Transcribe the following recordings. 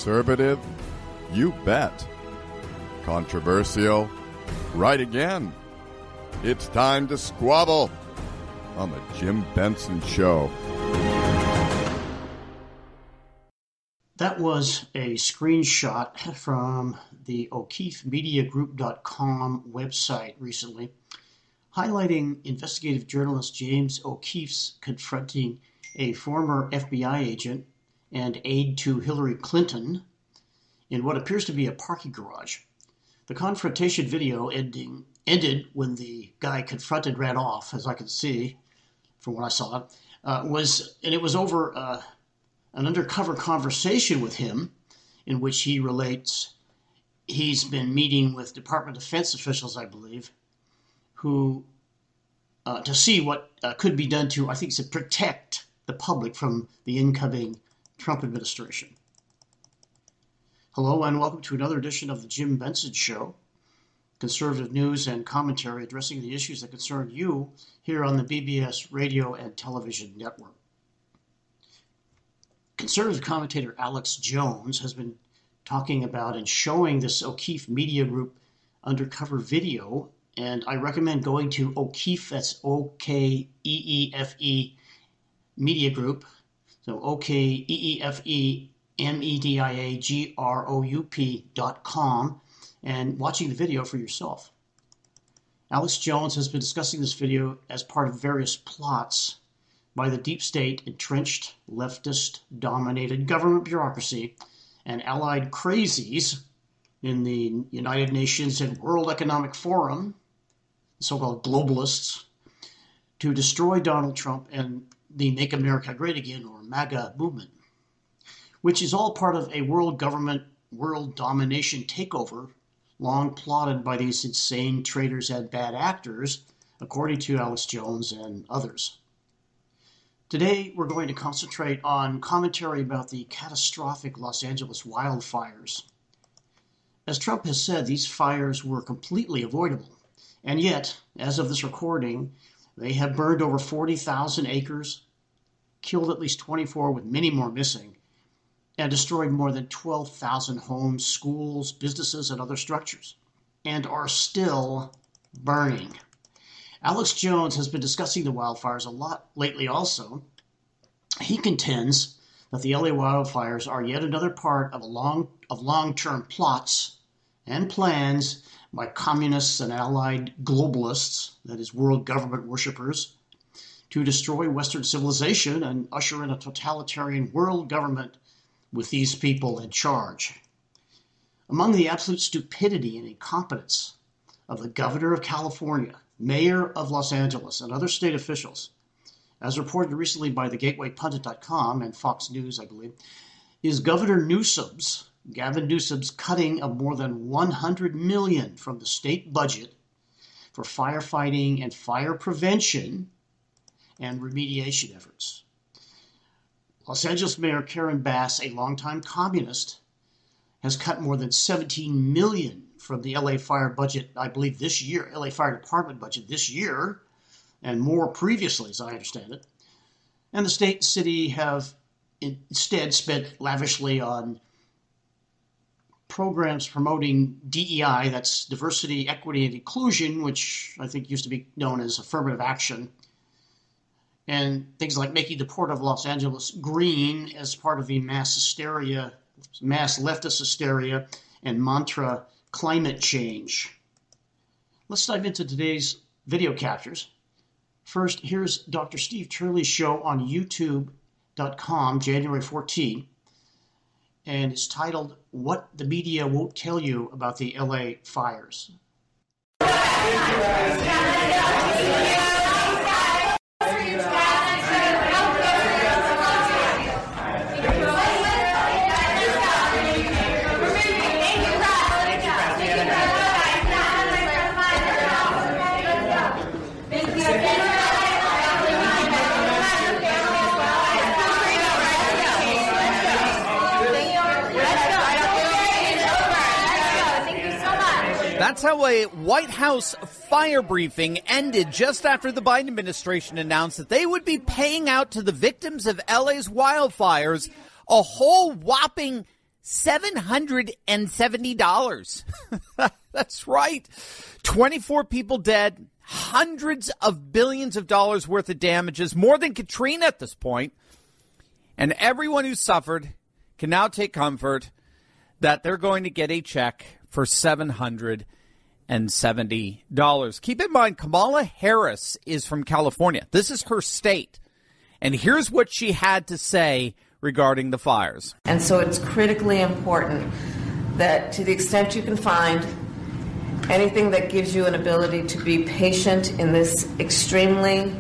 Conservative? You bet. Controversial? Right again. It's time to squabble on the Jim Benson Show. That was a screenshot from the O'KeefeMediaGroup.com website recently, highlighting investigative journalist James O'Keefe's confronting a former FBI agent and aide to Hillary Clinton in what appears to be a parking garage. The confrontation video ended when the guy confronted ran off, as I could see from what I saw. It was over an undercover conversation with him in which he relates he's been meeting with Department of Defense officials, I believe, who to see what could be done to, I think, to protect the public from the incoming Trump administration. Hello and welcome to another edition of the Jim Benson Show, conservative news and commentary addressing the issues that concern you here on the BBS radio and television network. Conservative commentator Alex Jones has been talking about and showing this O'Keefe Media Group undercover video, and I recommend going to O'Keefe, that's O-K-E-E-F-E Media Group, so OKEEFEMEDIAGROUP.com, and watching the video for yourself. Alex Jones has been discussing this video as part of various plots by the deep state, entrenched, leftist-dominated government bureaucracy and allied crazies in the United Nations and World Economic Forum, so-called globalists, to destroy Donald Trump and the Make America Great Again, or MAGA movement, which is all part of a world government, world domination takeover long plotted by these insane traitors and bad actors, according to Alex Jones and others. Today, we're going to concentrate on commentary about the catastrophic Los Angeles wildfires. As Trump has said, these fires were completely avoidable, and yet, as of this recording, they have burned over 40,000 acres, killed at least 24 with many more missing, and destroyed more than 12,000 homes, schools, businesses, and other structures, and are still burning. Alex Jones has been discussing the wildfires a lot lately also. He contends that the LA wildfires are yet another part of long-term plots and plans by communists and allied globalists, that is, world government worshippers, to destroy Western civilization and usher in a totalitarian world government with these people in charge. Among the absolute stupidity and incompetence of the governor of California, mayor of Los Angeles, and other state officials, as reported recently by thegatewaypundit.com and Fox News, I believe, is Gavin Newsom's cutting of more than $100 million from the state budget for firefighting and fire prevention and remediation efforts. Los Angeles Mayor Karen Bass, a longtime communist, has cut more than $17 million from the LA Fire budget, I believe this year, LA Fire Department budget this year, and more previously, as I understand it. And the state and city have instead spent lavishly on programs promoting DEI, that's diversity, equity, and inclusion, which I think used to be known as affirmative action, and things like making the Port of Los Angeles green as part of the mass leftist hysteria, and mantra climate change. Let's dive into today's video captures. First, here's Dr. Steve Turley's show on YouTube.com, January 14, and it's titled, What the Media Won't Tell You About the LA Fires. That's how a White House fire briefing ended just after the Biden administration announced that they would be paying out to the victims of LA's wildfires a whole whopping $770. That's right. 24 people dead, hundreds of billions of dollars worth of damages, more than Katrina at this point. And everyone who suffered can now take comfort that they're going to get a check for $770. Keep in mind, Kamala Harris is from California. This is her state. And here's what she had to say regarding the fires. And so it's critically important that to the extent you can find anything that gives you an ability to be patient in this extremely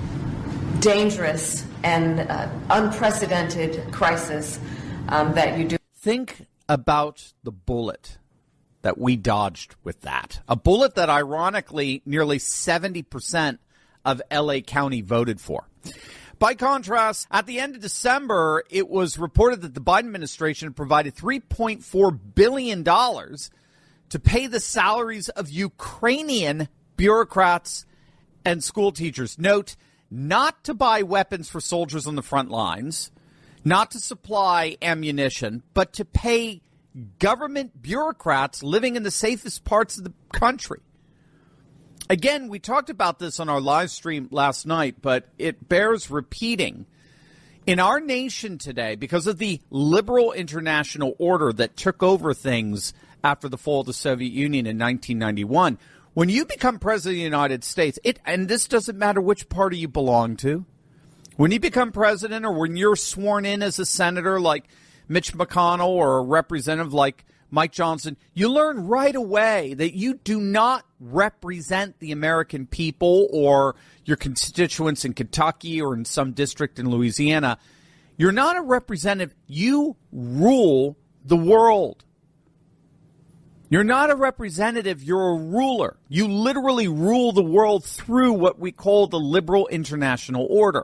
dangerous and unprecedented crisis, that you do. Think about the bullet that we dodged with that. A bullet that, ironically, nearly 70% of L.A. County voted for. By contrast, at the end of December, it was reported that the Biden administration provided $3.4 billion to pay the salaries of Ukrainian bureaucrats and school teachers. Note, not to buy weapons for soldiers on the front lines, not to supply ammunition, but to pay government bureaucrats living in the safest parts of the country. Again, we talked about this on our live stream last night, but it bears repeating. In our nation today, because of the liberal international order that took over things after the fall of the Soviet Union in 1991, when you become president of the United States, and this doesn't matter which party you belong to, when you become president or when you're sworn in as a senator like Mitch McConnell or a representative like Mike Johnson, you learn right away that you do not represent the American people or your constituents in Kentucky or in some district in Louisiana. You're not a representative. You rule the world. You're not a representative. You're a ruler. You literally rule the world through what we call the liberal international order.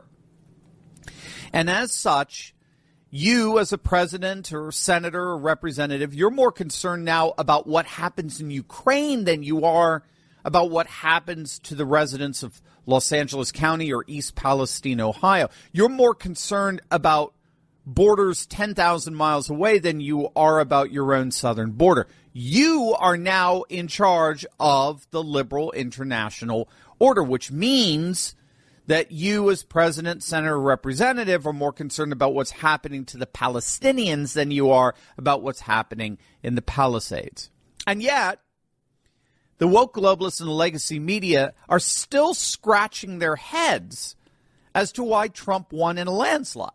And as such, you as a president or senator or representative, you're more concerned now about what happens in Ukraine than you are about what happens to the residents of Los Angeles County or East Palestine, Ohio. You're more concerned about borders 10,000 miles away than you are about your own southern border. You are now in charge of the liberal international order, which means that you as president, senator, representative are more concerned about what's happening to the Palestinians than you are about what's happening in the Palisades. And yet, the woke globalists and the legacy media are still scratching their heads as to why Trump won in a landslide.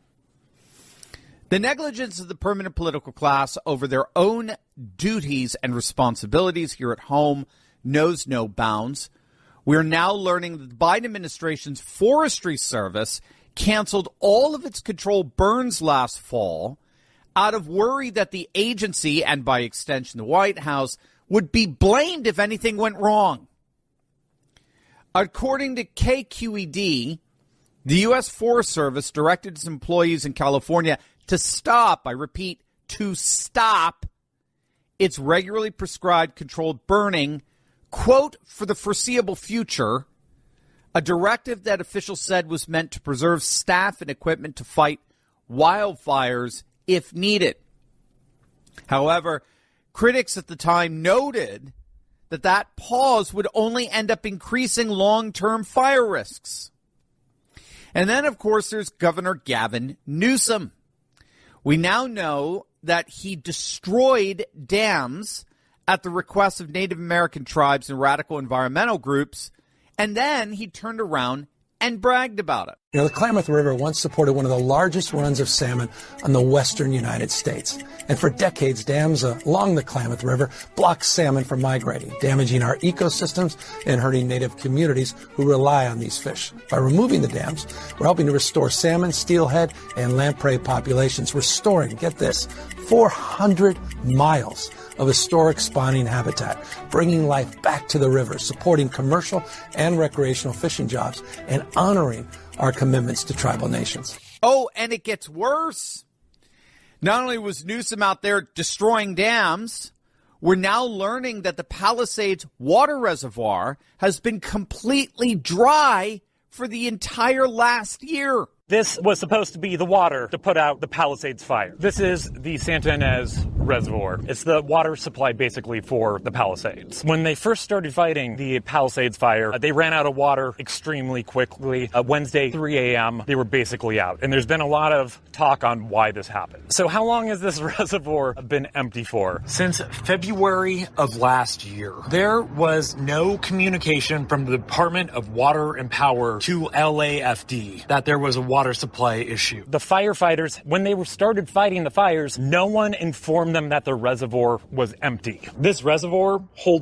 The negligence of the permanent political class over their own duties and responsibilities here at home knows no bounds. We're now learning that the Biden administration's Forestry Service canceled all of its controlled burns last fall out of worry that the agency, and by extension the White House, would be blamed if anything went wrong. According to KQED, the U.S. Forest Service directed its employees in California to stop, I repeat, to stop its regularly prescribed controlled burning, quote, for the foreseeable future, a directive that officials said was meant to preserve staff and equipment to fight wildfires if needed. However, critics at the time noted that that pause would only end up increasing long-term fire risks. And then, of course, there's Governor Gavin Newsom. We now know that he destroyed dams at the request of Native American tribes and radical environmental groups, and then he turned around and bragged about it. You know, the Klamath River once supported one of the largest runs of salmon on the western United States. And for decades, dams along the Klamath River blocked salmon from migrating, damaging our ecosystems and hurting native communities who rely on these fish. By removing the dams, we're helping to restore salmon, steelhead, and lamprey populations, restoring, get this, 400 miles of historic spawning habitat, bringing life back to the river, supporting commercial and recreational fishing jobs, and honoring our commitments to tribal nations. Oh, and it gets worse. Not only was Newsom out there destroying dams, we're now learning that the Palisades water reservoir has been completely dry for the entire last year. This was supposed to be the water to put out the Palisades fire. This is the Santa Ynez Reservoir. It's the water supply basically for the Palisades. When they first started fighting the Palisades fire, they ran out of water extremely quickly. Wednesday, 3 a.m., they were basically out. And there's been a lot of talk on why this happened. So how long has this reservoir been empty for? Since February of last year. There was no communication from the Department of Water and Power to LAFD that there was a water supply issue. The firefighters, when they started fighting the fires, no one informed them that the reservoir was empty. This reservoir holds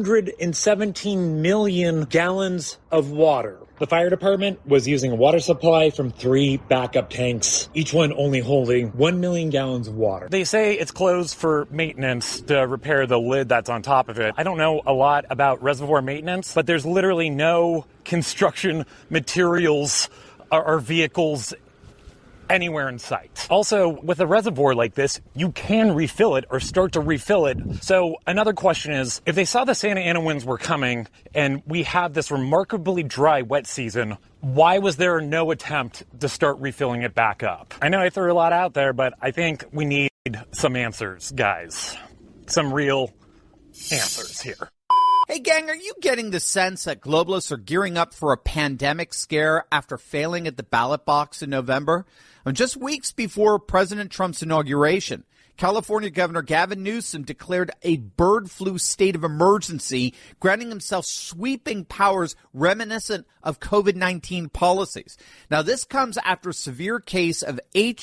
117 million gallons of water. The fire department was using a water supply from 3 backup tanks, each one only holding 1 million gallons of water. They say it's closed for maintenance to repair the lid that's on top of it. I don't know a lot about reservoir maintenance, but there's literally no construction materials or vehicles anywhere in sight. Also, with a reservoir like this, you can refill it or start to refill it. So another question is, if they saw the Santa Ana winds were coming and we have this remarkably dry wet season, why was there no attempt to start refilling it back up? I know I threw a lot out there, but I think we need some answers, guys. Some real answers here. Hey, gang, are you getting the sense that globalists are gearing up for a pandemic scare after failing at the ballot box in November? Just weeks before President Trump's inauguration, California Governor Gavin Newsom declared a bird flu state of emergency, granting himself sweeping powers reminiscent of COVID-19 policies. Now, this comes after a severe case of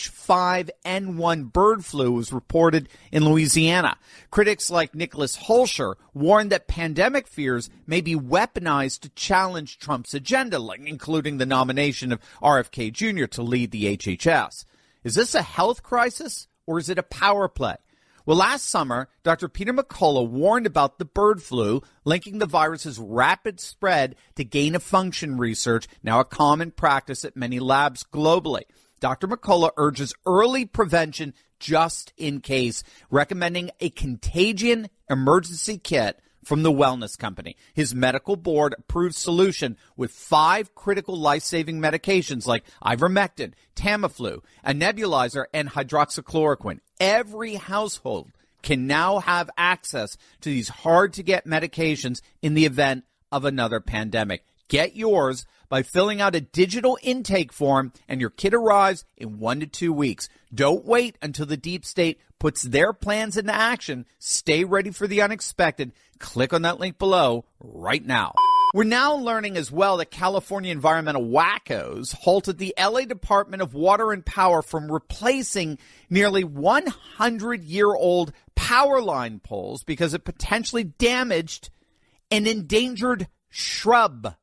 H5N1 bird flu was reported in Louisiana. Critics like Nicholas Holscher warned that pandemic fears may be weaponized to challenge Trump's agenda, including the nomination of RFK Jr. to lead the HHS. Is this a health crisis? Or is it a power play? Well, last summer, Dr. Peter McCullough warned about the bird flu, linking the virus's rapid spread to gain-of-function research, now a common practice at many labs globally. Dr. McCullough urges early prevention just in case, recommending a contagion emergency kit from the Wellness Company. His medical board-approved solution with 5 critical life-saving medications like ivermectin, Tamiflu, a nebulizer, and hydroxychloroquine. Every household can now have access to these hard-to-get medications in the event of another pandemic. Get yours by filling out a digital intake form, and your kit arrives in 1 to 2 weeks. Don't wait until the deep state puts their plans into action. Stay ready for the unexpected. Click on that link below right now. We're now learning as well that California environmental wackos halted the LA Department of Water and Power from replacing nearly 100-year-old power line poles because it potentially damaged an endangered shrub.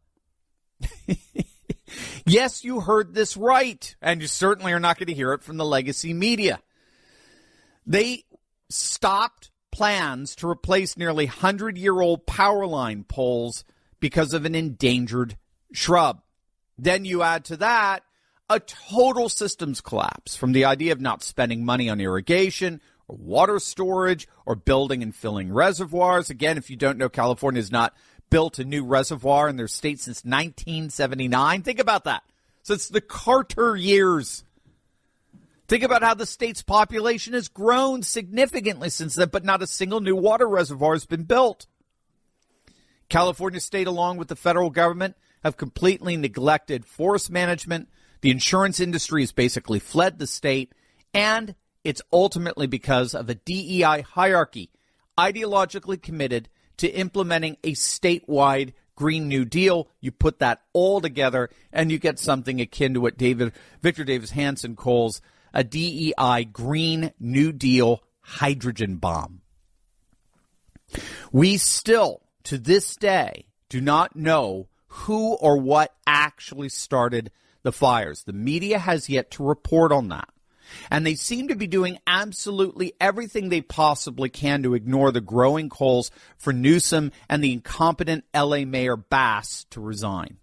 Yes, you heard this right, and you certainly are not going to hear it from the legacy media. They stopped plans to replace nearly 100-year-old power line poles because of an endangered shrub. Then you add to that a total systems collapse from the idea of not spending money on irrigation or water storage or building and filling reservoirs. Again, if you don't know, California has not built a new reservoir in their state since 1979. Think about that. Since the Carter years. Think about how the state's population has grown significantly since then, but not a single new water reservoir has been built. California State, along with the federal government, have completely neglected forest management. The insurance industry has basically fled the state, and it's ultimately because of a DEI hierarchy ideologically committed to implementing a statewide Green New Deal. You put that all together, and you get something akin to what Victor Davis Hanson calls a DEI Green New Deal hydrogen bomb. We still, to this day, do not know who or what actually started the fires. The media has yet to report on that. And they seem to be doing absolutely everything they possibly can to ignore the growing calls for Newsom and the incompetent LA Mayor Bass to resign.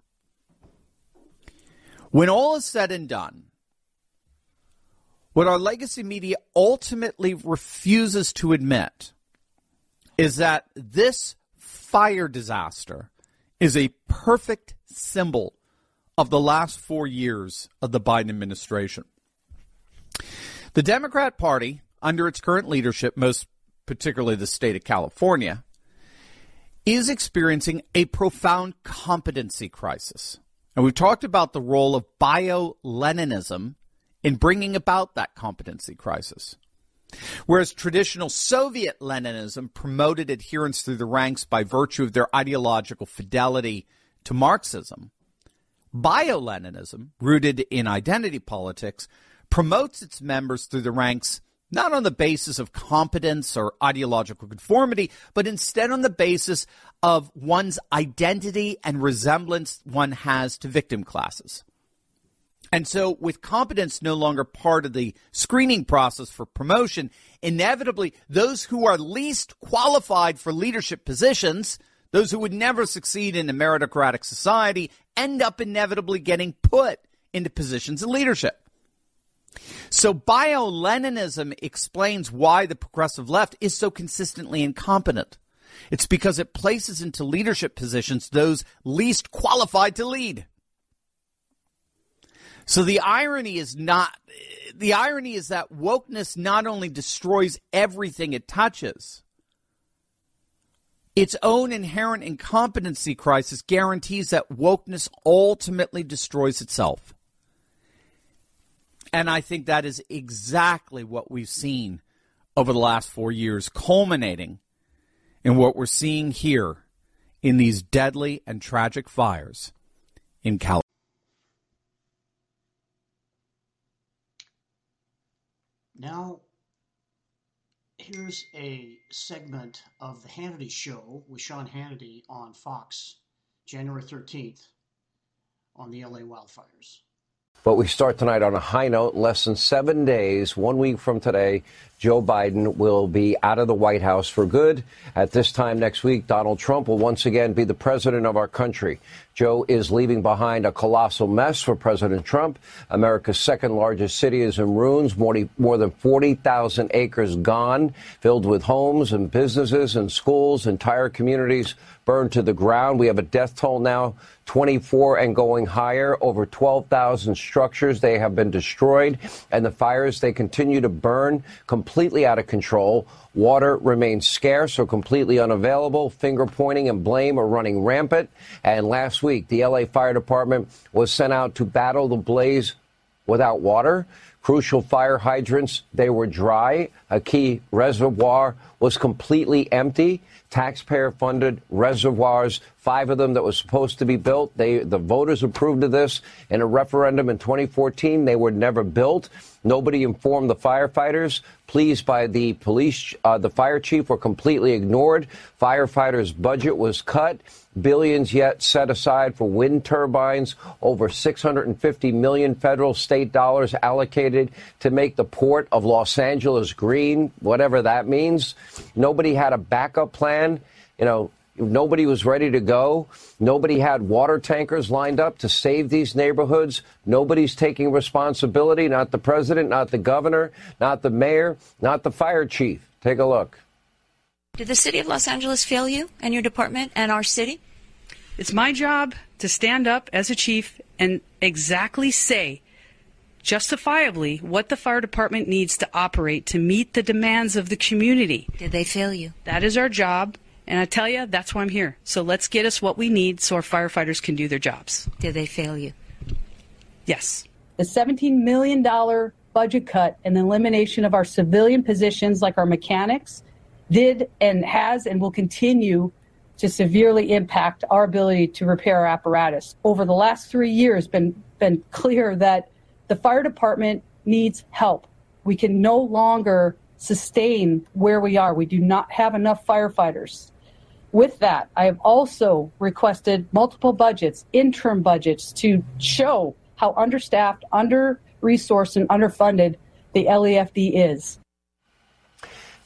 When all is said and done, what our legacy media ultimately refuses to admit is that this fire disaster is a perfect symbol of the last 4 years of the Biden administration. The Democrat Party, under its current leadership, most particularly the state of California, is experiencing a profound competency crisis. And we've talked about the role of bio-Leninism in bringing about that competency crisis. Whereas traditional Soviet Leninism promoted adherence through the ranks by virtue of their ideological fidelity to Marxism, bio-Leninism, rooted in identity politics, promotes its members through the ranks not on the basis of competence or ideological conformity, but instead on the basis of one's identity and resemblance one has to victim classes. And so with competence no longer part of the screening process for promotion, inevitably those who are least qualified for leadership positions, those who would never succeed in a meritocratic society, end up inevitably getting put into positions of leadership. So bio-Leninism explains why the progressive left is so consistently incompetent. It's because it places into leadership positions those least qualified to lead. So the irony is that wokeness not only destroys everything it touches, its own inherent incompetency crisis guarantees that wokeness ultimately destroys itself. And I think that is exactly what we've seen over the last 4 years, culminating in what we're seeing here in these deadly and tragic fires in California. Now, here's a segment of the Hannity Show with Sean Hannity on Fox, January 13th, on the LA wildfires. But we start tonight on a high note. Less than 7 days, 1 week from today, Joe Biden will be out of the White House for good. At this time next week, Donald Trump will once again be the president of our country. Joe is leaving behind a colossal mess for President Trump. America's second largest city is in ruins, more than 40,000 acres gone, filled with homes and businesses and schools, entire communities burned to the ground. We have a death toll now, 24 and going higher, over 12,000 structures. They have been destroyed, and the fires, they continue to burn completely out of control. Water remains scarce or completely unavailable. Finger pointing and blame are running rampant. And last week, the LA Fire Department was sent out to battle the blaze without water. Crucial fire hydrants, they were dry. A key reservoir was completely empty. Taxpayer-funded reservoirs, 5 of them that were supposed to be built. The voters approved of this in a referendum in 2014. They were never built. Nobody informed the firefighters. Pleas by the police, the fire chief, were completely ignored. Firefighters' budget was cut. Billions yet set aside for wind turbines. Over $650 million federal state dollars allocated to make the port of Los Angeles green, whatever that means. Nobody had a backup plan. Nobody was ready to go. Nobody had water tankers lined up to save these neighborhoods. Nobody's taking responsibility, not the president, not the governor, not the mayor, not the fire chief. Take a look. Did the city of Los Angeles fail you and your department and our city? It's my job to stand up as a chief and exactly say justifiably what the fire department needs to operate to meet the demands of the community. Did they fail you? That is our job. And I tell you, that's why I'm here. So let's get us what we need so our firefighters can do their jobs. Did they fail you? Yes. The $17 million budget cut and the elimination of our civilian positions like our mechanics did and has and will continue to severely impact our ability to repair our apparatus. Over the last 3 years, been clear that the fire department needs help. We can no longer sustain where we are. We do not have enough firefighters. With that, I have also requested multiple budgets, interim budgets, to show how understaffed, under-resourced, and underfunded the LAFD is.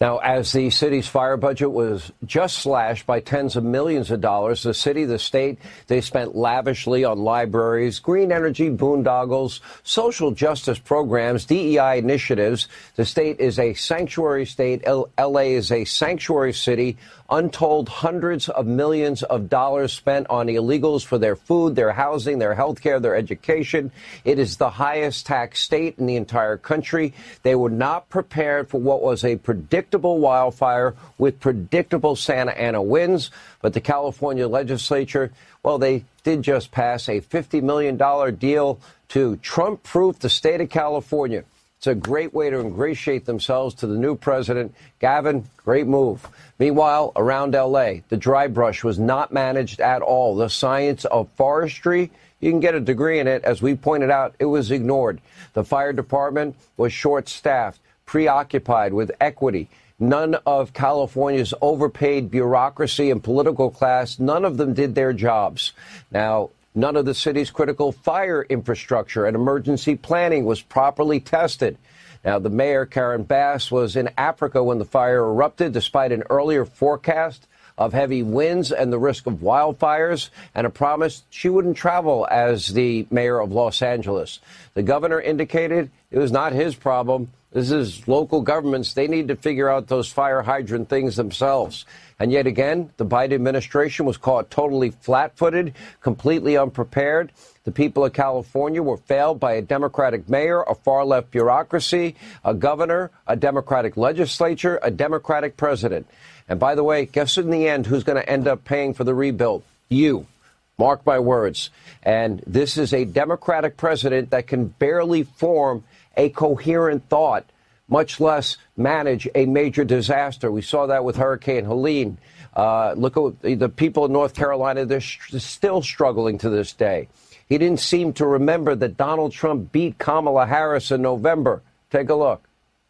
Now, as the city's fire budget was just slashed by tens of millions of dollars, the city, the state, they spent lavishly on libraries, green energy boondoggles, social justice programs, DEI initiatives. The state is a sanctuary state. L.A. is a sanctuary city. Untold hundreds of millions of dollars spent on illegals for their food, their housing, their health care, their education. It is the highest tax state in the entire country. They were not prepared for what was a predictable wildfire with predictable Santa Ana winds. But the California legislature, well, they did just pass a $50 million deal to Trump-proof the state of California. It's a great way to ingratiate themselves to the new president. Gavin, great move. Meanwhile, around L.A., the dry brush was not managed at all. The science of forestry, you can get a degree in it. As we pointed out, it was ignored. The fire department was short-staffed, preoccupied with equity. None of California's overpaid bureaucracy and political class, none of them did their jobs. Now, none of the city's critical fire infrastructure and emergency planning was properly tested. Now, the mayor, Karen Bass, was in Africa when the fire erupted, despite an earlier forecast of heavy winds and the risk of wildfires, and a promise she wouldn't travel as the mayor of Los Angeles. The governor indicated it was not his problem. This is local governments. They need to figure out those fire hydrant things themselves. And yet again, the Biden administration was caught totally flat-footed, completely unprepared. The people of California were failed by a Democratic mayor, a far-left bureaucracy, a governor, a Democratic legislature, a Democratic president. And by the way, guess in the end who's going to end up paying for the rebuild? You. Mark my words. And this is a Democratic president that can barely form a coherent thought, much less manage a major disaster. We saw that with Hurricane Helene. Look at the people in North Carolina. They're still struggling to this day. He didn't seem to remember that Donald Trump beat Kamala Harris in November. Take a look.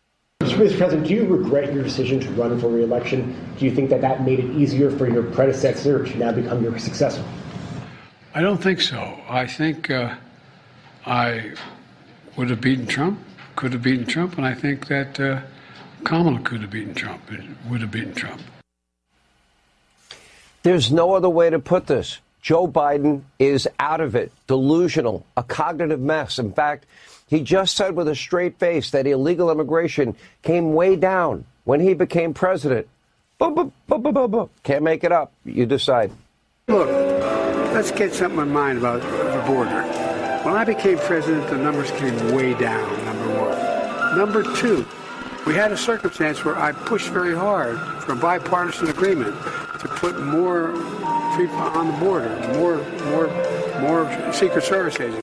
Mr. President, do you regret your decision to run for re-election? Do you think that that made it easier for your predecessor to now become your successor? I don't think so. I think I would have beaten Trump, could have beaten Trump, and I think that Kamala could have beaten Trump, would have beaten Trump. There's no other way to put this. Joe Biden is out of it, delusional, a cognitive mess. In fact, he just said with a straight face that illegal immigration came way down when he became president. Can't make it up. You decide. Look, let's get something in mind about the border. When I became president, the numbers came way down, number one. Number two, we had a circumstance where I pushed very hard for a bipartisan agreement to put more people on the border, more Secret Service agents.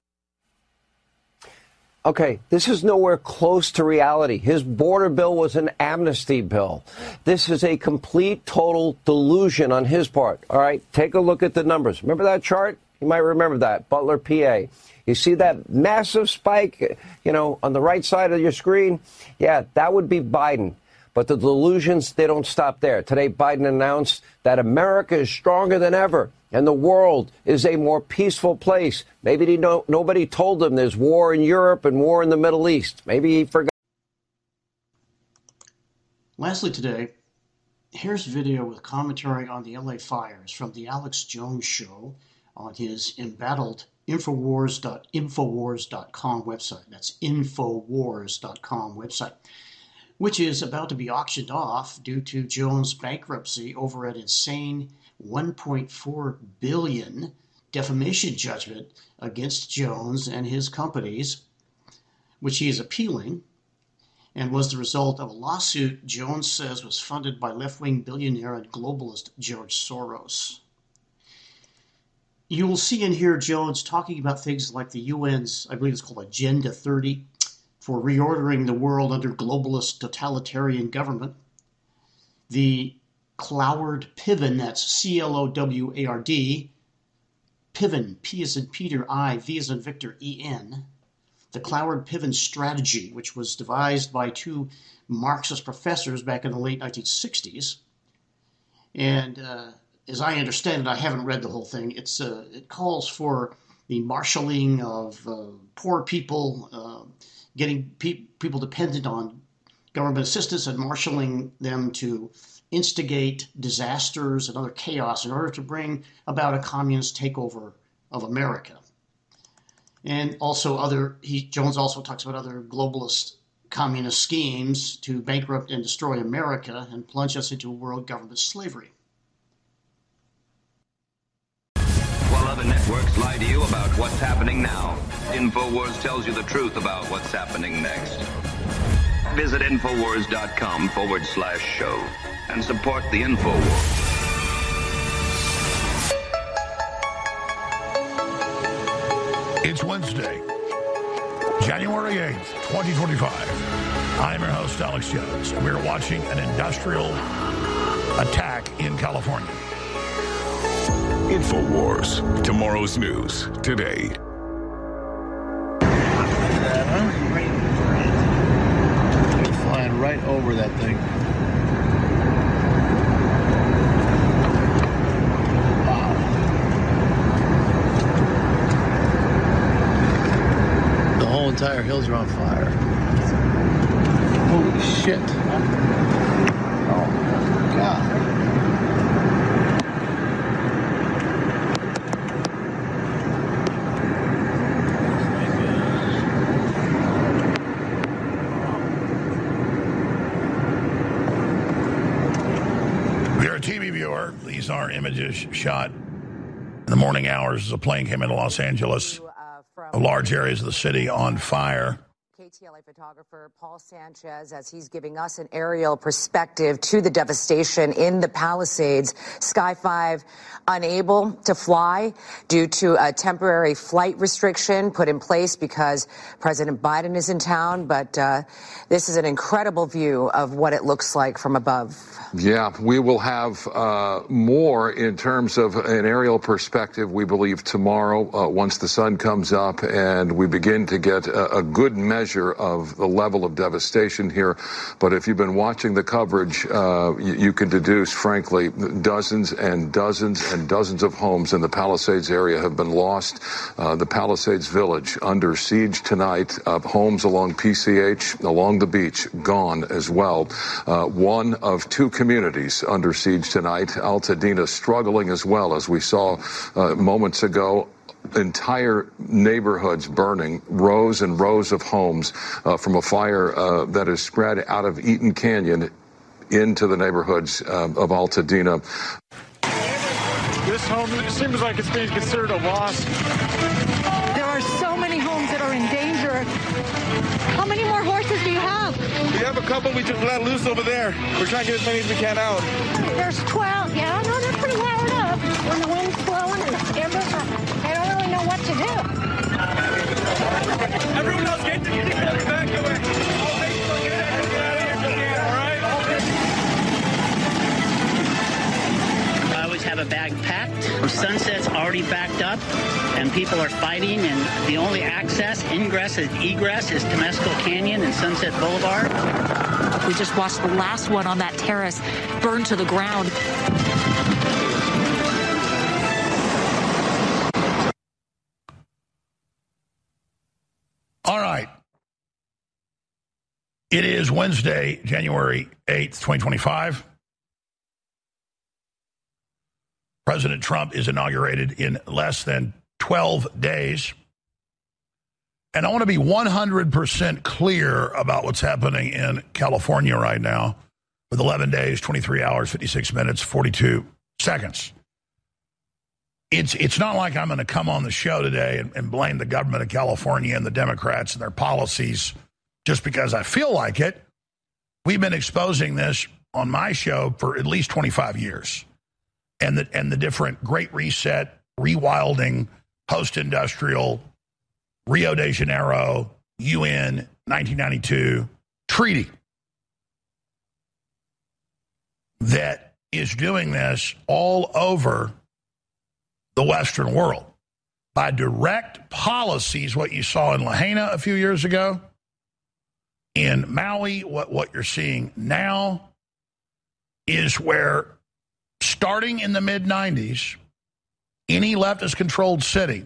Okay, this is nowhere close to reality. His border bill was an amnesty bill. This is a complete, total delusion on his part. All right, take a look at the numbers. Remember that chart? You might remember that, Butler, PA. You see that massive spike, on the right side of your screen? Yeah, that would be Biden. But the delusions, they don't stop there. Today, Biden announced that America is stronger than ever and the world is a more peaceful place. Maybe nobody told him there's war in Europe and war in the Middle East. Maybe he forgot. Lastly today, here's a video with commentary on the LA fires from the Alex Jones Show on his embattled Infowars.com website. That's Infowars.com website, which is about to be auctioned off due to Jones' bankruptcy over an insane $1.4 billion defamation judgment against Jones and his companies, which he is appealing, and was the result of a lawsuit Jones says was funded by left-wing billionaire and globalist George Soros. You will see and hear Jones talking about things like the UN's, I believe it's called Agenda 30, for reordering the world under globalist totalitarian government. The Cloward Piven, that's C-L-O-W-A-R-D, Piven, P as in Peter, I, V as in Victor, E-N. The Cloward Piven strategy, which was devised by two Marxist professors back in the late 1960s. And as I understand it, I haven't read the whole thing, it calls for the marshaling of poor people, getting people dependent on government assistance and marshaling them to instigate disasters and other chaos in order to bring about a communist takeover of America. And also Jones also talks about other globalist communist schemes to bankrupt and destroy America and plunge us into world government slavery. While other networks lie to you about what's happening now, InfoWars tells you the truth about what's happening next. Visit Infowars.com/show and support the InfoWars. It's Wednesday, January 8th, 2025. I'm your host, Alex Jones, and we're watching an industrial attack in California. InfoWars, tomorrow's news today. Flying right over that thing. Wow. The whole entire hills are on fire. Holy shit. Oh my God. These are images shot in the morning hours as a plane came into Los Angeles. Large areas of the city on fire. KTLA photographer Paul Sanchez, as he's giving us an aerial perspective to the devastation in the Palisades. Sky 5 unable to fly due to a temporary flight restriction put in place because President Biden is in town. But this is an incredible view of what it looks like from above. Yeah, we will have more in terms of an aerial perspective, we believe, tomorrow once the sun comes up and we begin to get a good measure of the level of devastation here. But if you've been watching the coverage, you can deduce, frankly, dozens and dozens and dozens of homes in the Palisades area have been lost. The Palisades Village under siege tonight. Homes along PCH, along the beach, gone as well. One of two communities under siege tonight. Altadena struggling as well, as we saw moments ago. Entire neighborhoods burning, rows and rows of homes from a fire that has spread out of Eaton Canyon into the neighborhoods of Altadena. This home seems like it's being considered a loss. There are so many homes that are in danger. How many more horses do you have? We have a couple we just let loose over there. We're trying to get as many as we can out. There's 12. Yeah, no, they're pretty wired up. When the wind's blowing and the embers are, they don't really know what to do. Everyone else get back away. I always have a bag packed. Sunset's already backed up, and people are fighting, and the only access, ingress, and egress is Temescal Canyon and Sunset Boulevard. We just watched the last one on that terrace burn to the ground. All right. It is Wednesday, January 8th, 2025. President Trump is inaugurated in less than 12 days. And I want to be 100% clear about what's happening in California right now with 11 days, 23 hours, 56 minutes, 42 seconds. It's not like I'm going to come on the show today and blame the government of California and the Democrats and their policies just because I feel like it. We've been exposing this on my show for at least 25 years. And the different Great Reset, rewilding, post-industrial, Rio de Janeiro, UN, 1992 treaty that is doing this all over the Western world by direct policies, what you saw in Lahaina a few years ago, in Maui, what you're seeing now is where, starting in the mid-90s, any leftist-controlled city,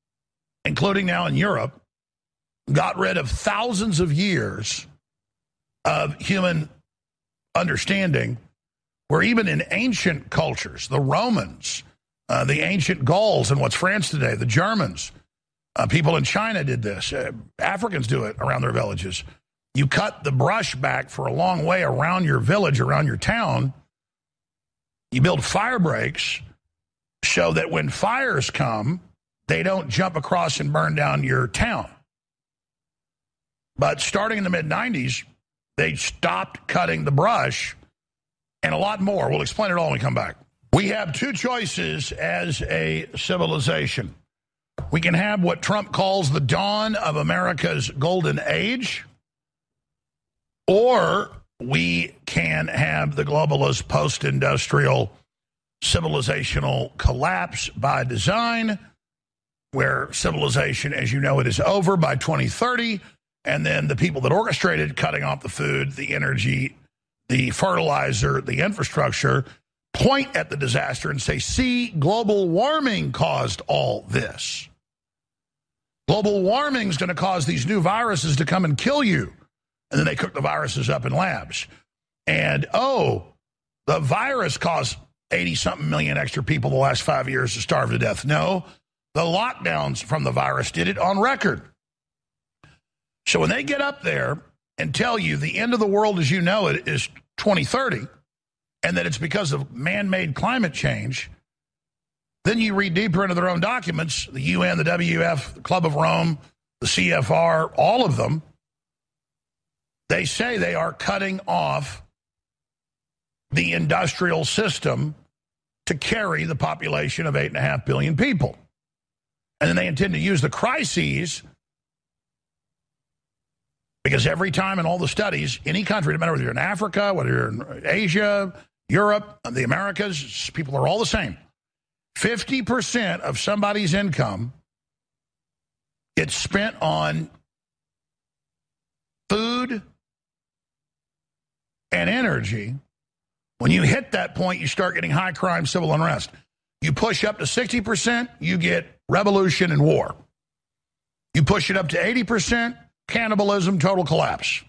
including now in Europe, got rid of thousands of years of human understanding, where even in ancient cultures, the Romans, the ancient Gauls, and what's France today, the Germans, people in China did this. Africans do it around their villages. You cut the brush back for a long way around your village, around your town. You build fire breaks so that when fires come, they don't jump across and burn down your town. But starting in the mid-90s, they stopped cutting the brush, and a lot more. We'll explain it all when we come back. We have two choices as a civilization. We can have what Trump calls the dawn of America's golden age, or we can have the globalist post-industrial civilizational collapse by design, where civilization, as you know, it is over by 2030, and then the people that orchestrated cutting off the food, the energy, the fertilizer, the infrastructure, point at the disaster and say, see, global warming caused all this. Global warming is going to cause these new viruses to come and kill you. And then they cook the viruses up in labs. And, the virus caused 80-something million extra people the last 5 years to starve to death. No, the lockdowns from the virus did it on record. So when they get up there and tell you the end of the world as you know it is 2030, and that it's because of man-made climate change, then you read deeper into their own documents, the UN, the WF, the Club of Rome, the CFR, all of them, they say they are cutting off the industrial system to carry the population of 8.5 billion people. And then they intend to use the crises, because every time in all the studies, any country, no matter whether you're in Africa, whether you're in Asia, Europe, the Americas, people are all the same. 50% of somebody's income gets spent on food and energy. When you hit that point, you start getting high crime, civil unrest. You push up to 60%, you get revolution and war. You push it up to 80%, cannibalism, total collapse.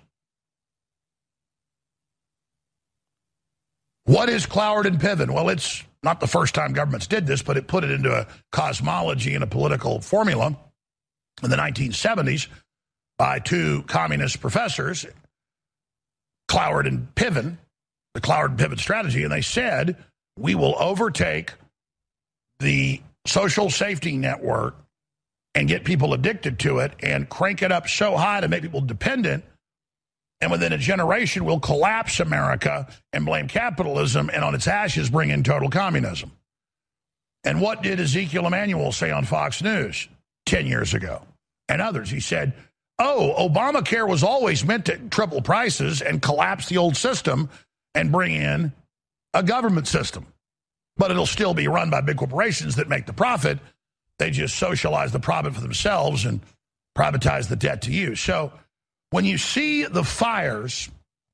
What is Cloward and Piven? Well, it's not the first time governments did this, but it put it into a cosmology and a political formula in the 1970s by two communist professors, Cloward and Piven, the Cloward and Piven strategy, and they said, we will overtake the social safety network and get people addicted to it and crank it up so high to make people dependent, and within a generation we'll collapse America and blame capitalism, and on its ashes bring in total communism. And what did Ezekiel Emanuel say on Fox News 10 years ago? And others, he said, Obamacare was always meant to triple prices and collapse the old system and bring in a government system. But it'll still be run by big corporations that make the profit. They just socialize the profit for themselves and privatize the debt to you. So when you see the fires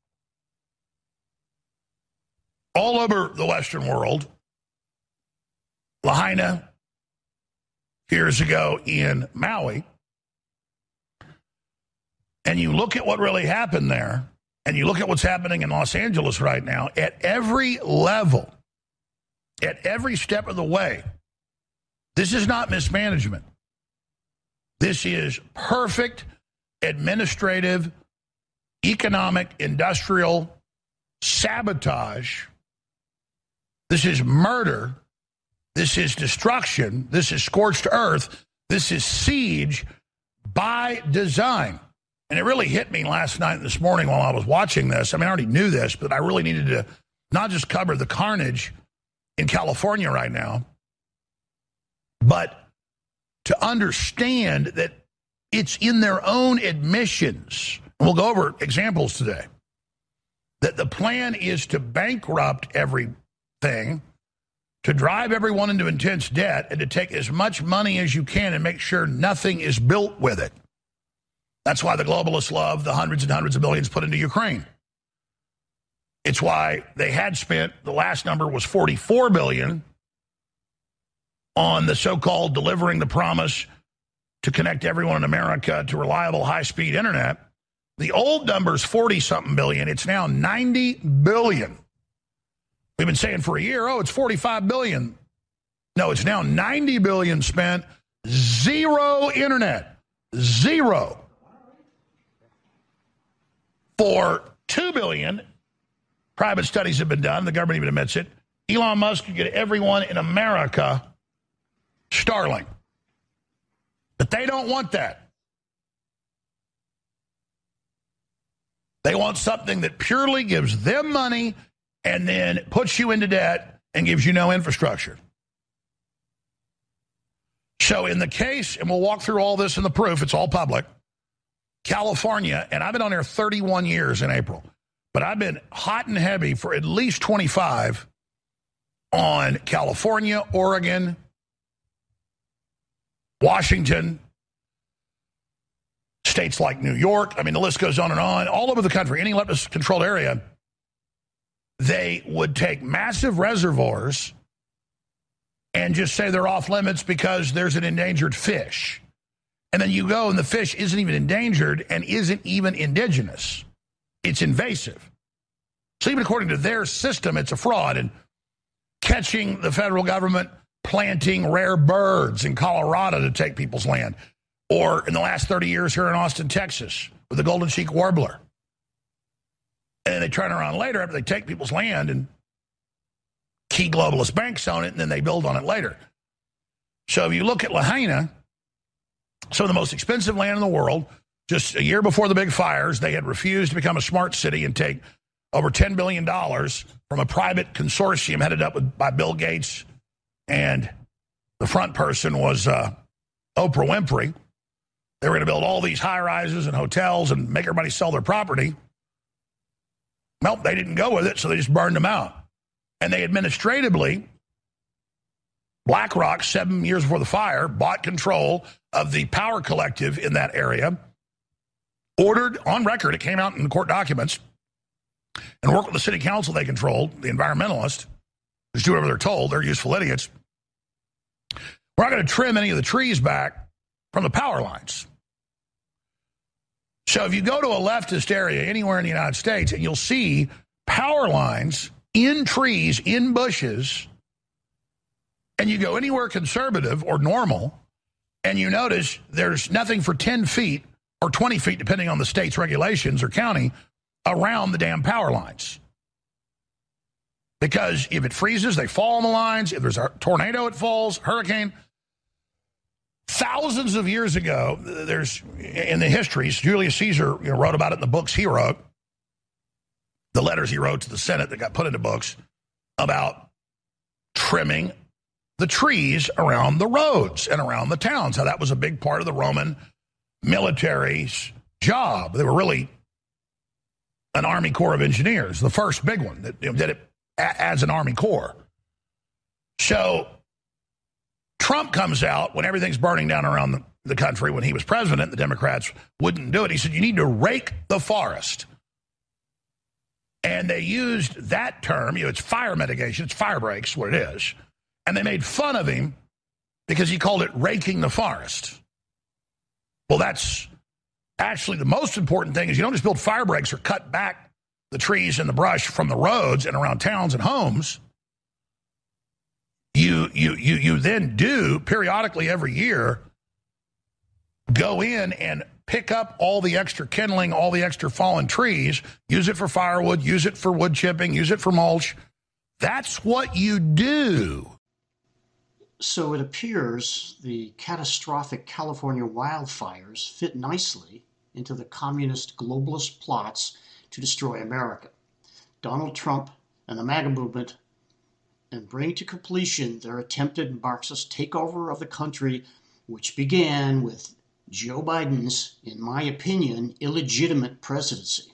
all over the Western world, Lahaina years ago in Maui, and you look at what really happened there, and you look at what's happening in Los Angeles right now, at every level, at every step of the way, this is not mismanagement. This is perfect administrative, economic, industrial sabotage. This is murder. This is destruction. This is scorched earth. This is siege by design. And it really hit me last night and this morning while I was watching this. I mean, I already knew this, but I really needed to not just cover the carnage in California right now, but to understand that it's in their own admissions. And we'll go over examples today. That the plan is to bankrupt everything, to drive everyone into intense debt, and to take as much money as you can and make sure nothing is built with it. That's why the globalists love the hundreds and hundreds of billions put into Ukraine. It's why they had spent, the last number was $44 billion on the so-called delivering the promise to connect everyone in America to reliable high-speed internet. The old number's 40-something billion. It's now 90 billion. We've been saying for a year, it's 45 billion. No, it's now 90 billion spent. Zero internet. Zero. For 2 billion, private studies have been done. The government even admits it. Elon Musk could get everyone in America Starlink. But they don't want that. They want something that purely gives them money and then puts you into debt and gives you no infrastructure. So in the case, and we'll walk through all this in the proof, it's all public, California, and I've been on there 31 years in April, but I've been hot and heavy for at least 25 on California, Oregon, Washington, states like New York. I mean, the list goes on and on. All over the country, any leftist-controlled area, they would take massive reservoirs and just say they're off limits because there's an endangered fish. And then you go and the fish isn't even endangered and isn't even indigenous. It's invasive. So even according to their system, it's a fraud. And catching the federal government planting rare birds in Colorado to take people's land. Or in the last 30 years here in Austin, Texas, with the golden cheek warbler. And they turn around later after they take people's land and key globalist banks own it, and then they build on it later. So if you look at Lahaina, some of the most expensive land in the world, just a year before the big fires, they had refused to become a smart city and take over $10 billion from a private consortium headed up by Bill Gates, and the front person was Oprah Winfrey. They were going to build all these high-rises and hotels and make everybody sell their property. Nope, they didn't go with it, so they just burned them out. And they administratively, BlackRock, 7 years before the fire, bought control of the power collective in that area, ordered, on record, it came out in the court documents, and worked with the city council they controlled, the environmentalists, just do whatever they're told, they're useful idiots. We're not going to trim any of the trees back from the power lines. So if you go to a leftist area anywhere in the United States, and you'll see power lines in trees, in bushes, and you go anywhere conservative or normal, and you notice there's nothing for 10 feet or 20 feet, depending on the state's regulations or county, around the damn power lines. Because if it freezes, they fall on the lines. If there's a tornado, it falls, hurricane. Thousands of years ago, there's in the histories, Julius Caesar wrote about it in the books he wrote, the letters he wrote to the Senate that got put into books, about trimming the trees around the roads and around the towns, how that was a big part of the Roman military's job. They were really an Army Corps of Engineers, the first big one that did it as an Army Corps. So Trump comes out when everything's burning down around the country. When he was president, the Democrats wouldn't do it. He said, you need to rake the forest. And they used that term, it's fire mitigation, it's fire breaks, what it is. And they made fun of him because he called it raking the forest. Well, that's actually the most important thing is you don't just build fire breaks or cut back the trees and the brush from the roads and around towns and homes. You then do periodically every year go in and pick up all the extra kindling, all the extra fallen trees, use it for firewood, use it for wood chipping, use it for mulch. That's what you do. So it appears the catastrophic California wildfires fit nicely into the communist globalist plots to destroy America. Donald Trump and the MAGA movement and bring to completion their attempted Marxist takeover of the country, which began with Joe Biden's, in my opinion, illegitimate presidency.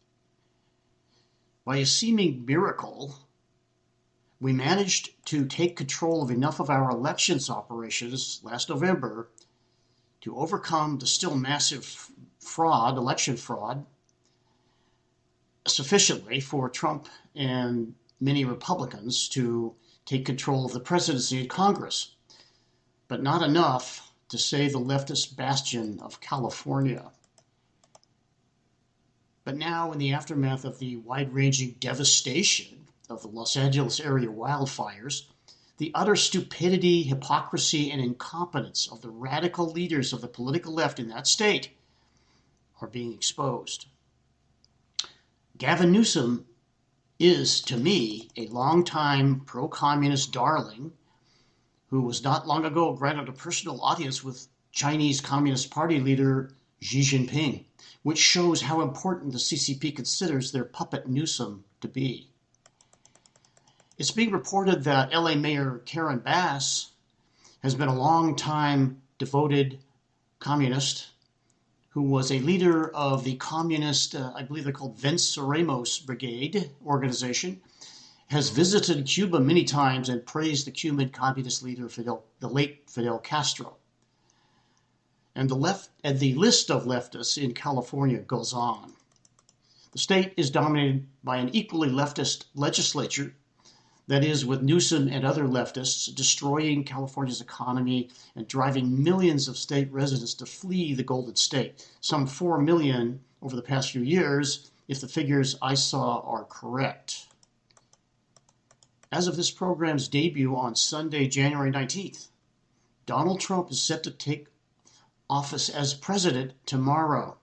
By a seeming miracle, we managed to take control of enough of our elections operations last November to overcome the still massive fraud, election fraud, sufficiently for Trump and many Republicans to take control of the presidency and Congress, but not enough to save the leftist bastion of California. But now, in the aftermath of the wide-ranging devastation of the Los Angeles area wildfires, the utter stupidity, hypocrisy, and incompetence of the radical leaders of the political left in that state are being exposed. Gavin Newsom is, to me, a longtime pro-communist darling who was not long ago granted a personal audience with Chinese Communist Party leader Xi Jinping, which shows how important the CCP considers their puppet Newsom to be. It's being reported that LA Mayor Karen Bass has been a long-time devoted communist who was a leader of the communist, I believe they're called Venceremos Brigade organization, has visited Cuba many times and praised the Cuban communist leader, the late Fidel Castro. And the list of leftists in California goes on. The state is dominated by an equally leftist legislature, that is, with Newsom and other leftists destroying California's economy and driving millions of state residents to flee the Golden State, some 4 million over the past few years, if the figures I saw are correct. As of this program's debut on Sunday, January 19th, Donald Trump is set to take office as president tomorrow.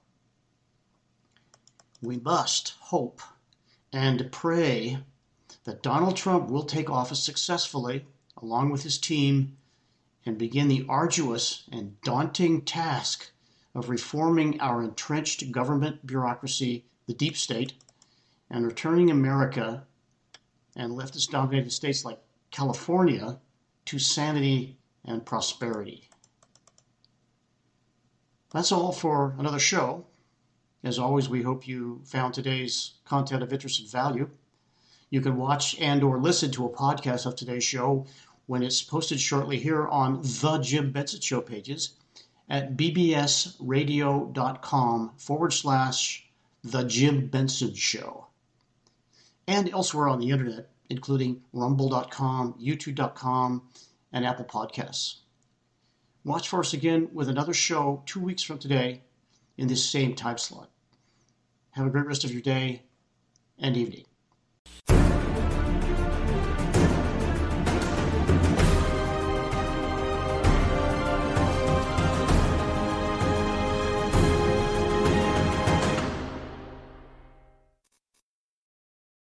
We must hope and pray that Donald Trump will take office successfully, along with his team, and begin the arduous and daunting task of reforming our entrenched government bureaucracy, the deep state, and returning America and leftist-dominated states like California to sanity and prosperity. That's all for another show. As always, we hope you found today's content of interest and value. You can watch and or listen to a podcast of today's show when it's posted shortly here on The Jim Benson Show pages at bbsradio.com/The Jim Benson Show. And elsewhere on the internet, including rumble.com, youtube.com, and Apple Podcasts. Watch for us again with another show 2 weeks from today in this same time slot. Have a great rest of your day and evening.